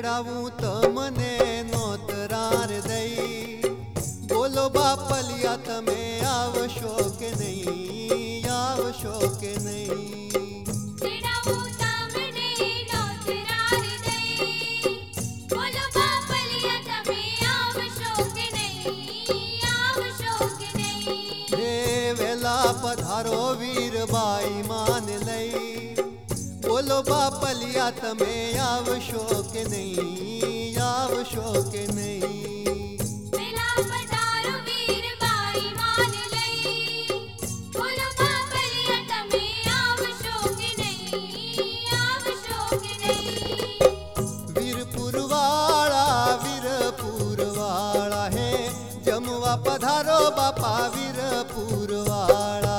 તેડાવું તમને નોતરાર દઈ બોલો બાપલિયા તમે આવશો કે નહીં આવશો કે નહીં તેડાવું તમને નોતરાર દઈ બોલો બાપલિયા તમે આવશો કે નહીં આવશો કે નહીં હે વેલા પધારો વીરબાઈ માન લઈ બોલો બાપલિયા તમે આવશો કે નહીં આવશો કે નહીં વેલા પધારો વીરબાઈ માન લઈ બોલો બાપલિયા તમે આવશો કે નહીં આવશો કે નહીં વીરપુરવાળા હે જમવા પધારો બાપા વીરપુરવાળા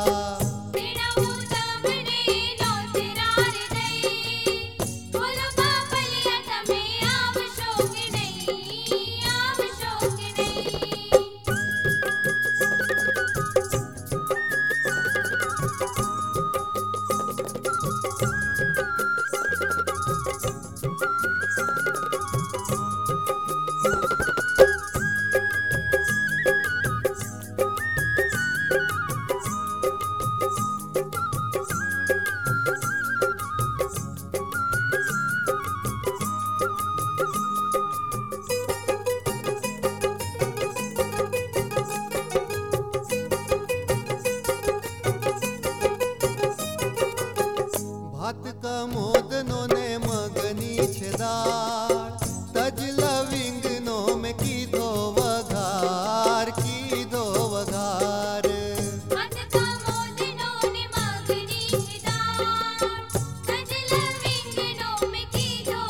ભાત કમોદનો ને મગની છે દાળ તજ લવિંગનો મેં કીધો વઘાર કીધો વઘાર ભાત કમોદનો ને મગની છે દાળ તજ લવિંગનો મેં કીધો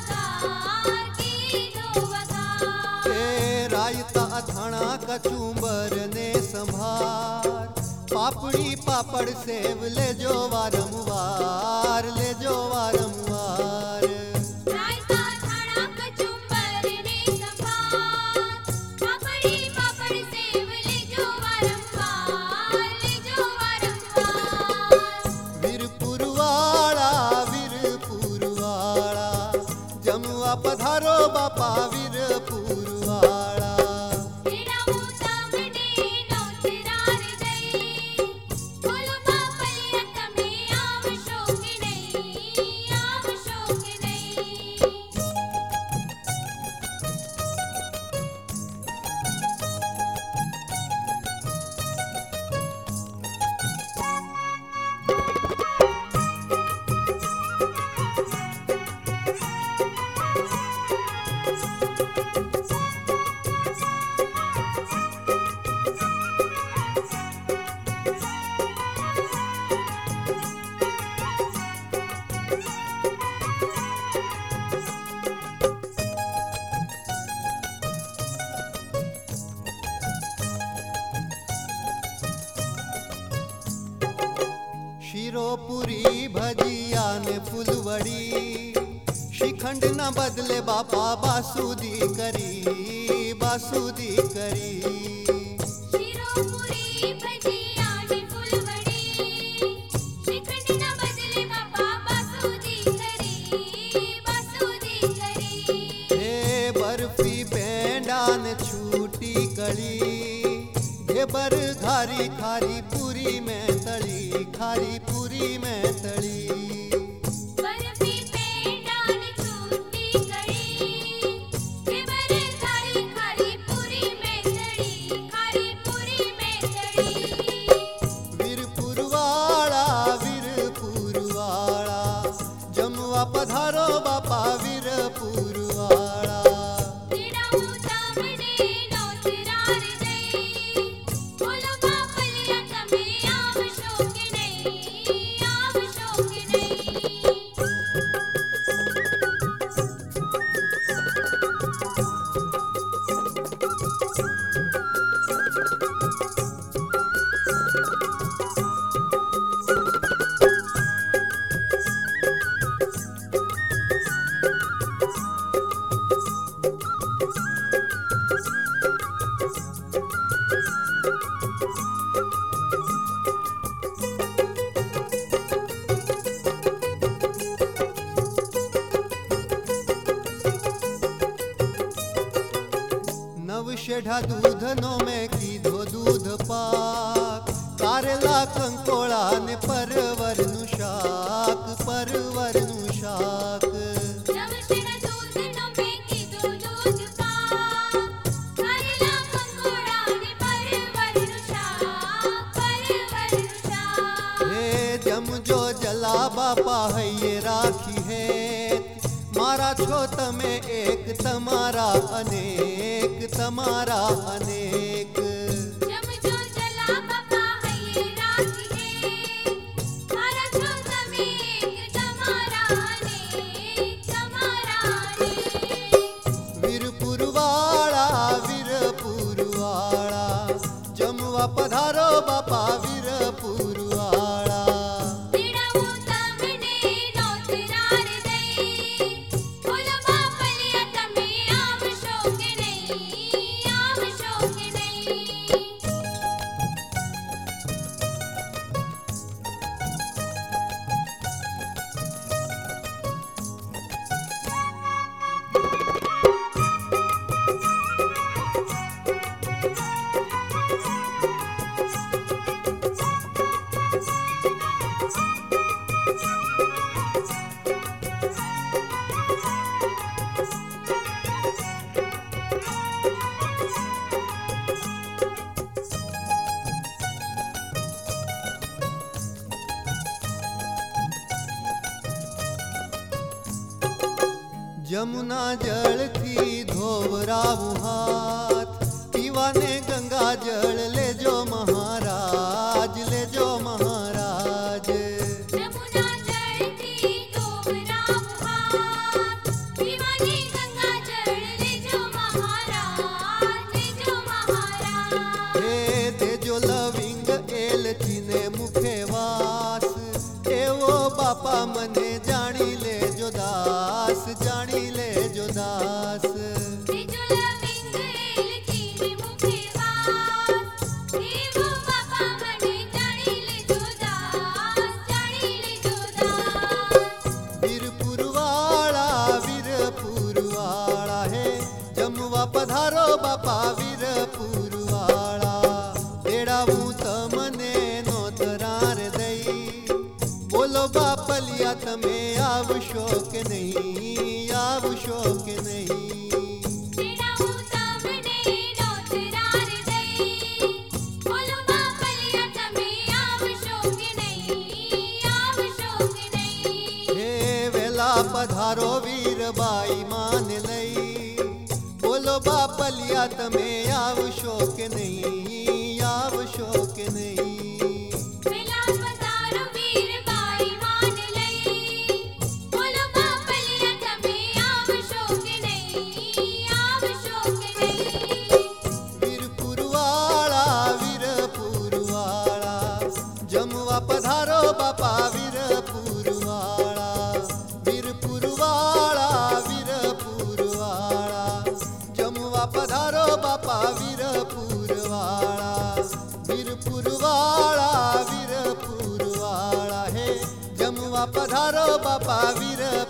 વઘાર એ રાયતા અથાણા કચુંબર ને સંભાર પાપડી પાપડ સેવ લેજો વારંવાર લેજો વારંવાર રાયતા થાણા કચુંબર ને સંભાર પાપડી પાપડ સેવ લેજો વારંવાર વીરપુરવાળા જમવા પધારો બાપા વીરપુરવાળા તેડાવું તમને નોતરાર દઈ બોલો બાપલિયા તમે આવશો કે નહીં આવશો કે નહીં શીરોપુરી ભજીયા ને ફૂલવડી શ્રીખંડ ના બદલે બાપા બાસુદી કરી બાસુદી કરી શીરોપુરી ભજીયા ને ફૂલવડી શ્રીખંડના બદલે બાપા બાસુદી કરી હે બરફી પેંડા ને છૂટી કળી ઢેબર ઘારી ખારી પૂરી મેં તળી ખારી પૂરી મેં તળી બરફી પેંડા ને છૂટી કળી ઢેબર ખારી ખારી પૂરી મેં તળી ખારી પૂરી મેં તળી વીરપુરવાળા જમવા પધારો બાપા વીરપુરવાળા તેડાવું તમને નોતરાર દઈ બોલો બાપલિયા તમે આવશો કે નહીં આવશો કે નહીં शेढा दूधनो में कीधो दूध पाक कारेला कंकोळा ने परवरनु शाक परवरनु शाक नमस्तेना दूध नो में कीधो दूध पाक कारेला कंकोड़ा ने परवरनु शाक हे जम जो जला बापा है राखी है मारा छो तमे एक तमारा अनेक तमारा अनेक जम जो जला बापा है राखी है मारा छो तमे एक तमारा अनेक वीरपुरवाड़ा वीरपुरवाड़ा जमवा पधारो बापा वीरपुरवाड़ा तेड़ाऊ तमने नौतरार दई बोलो बापलिया तमे आवशो के नहीं आवशो के नहीं जमुना जल थी धोवराऊ हाथ पीवाने गंगा जल ले जो महाराज ले जो महाराज जमुना जलती तोबराऊ हाथ दीवानी गंगा जल ले जो महाराज हे दे जो लविंग एल चीने मुखे वास एवो बापा मने जानी ले जो दास जानी ले जो दास तेजो लविंग एल चीनी मुखे वास देवो बापा मने जानी ले जो दास वीरपुरवाड़ा है जमवा पधारो बापा वीरपुरवाड़ा तेड़ाऊ तमने नौतरार दई बोलो बापलिया तमे आवशो के नहीं आवशो के नहीं तेड़ाऊ तमने नौतरार दई बोलो बापलिया तमे आवशो के नहीं हे वेला पधारो वीरबाई मान लई बोलो बापलिया तमे आवशो के नहीं आवशो के नहीं वेला पधारो वीरबाई मान लई बोलो बापलिया तमे आवशो के नहीं वीरपुरवाड़ा जमवा पधारो बापा वीरपुरवाड़ा वीरपुरवाड़ा जमवा पधारो बापा वीरपुरवाड़ा वीरपुरवाड़ा है जमवा पधारो बापा वीरपुरवाड़ा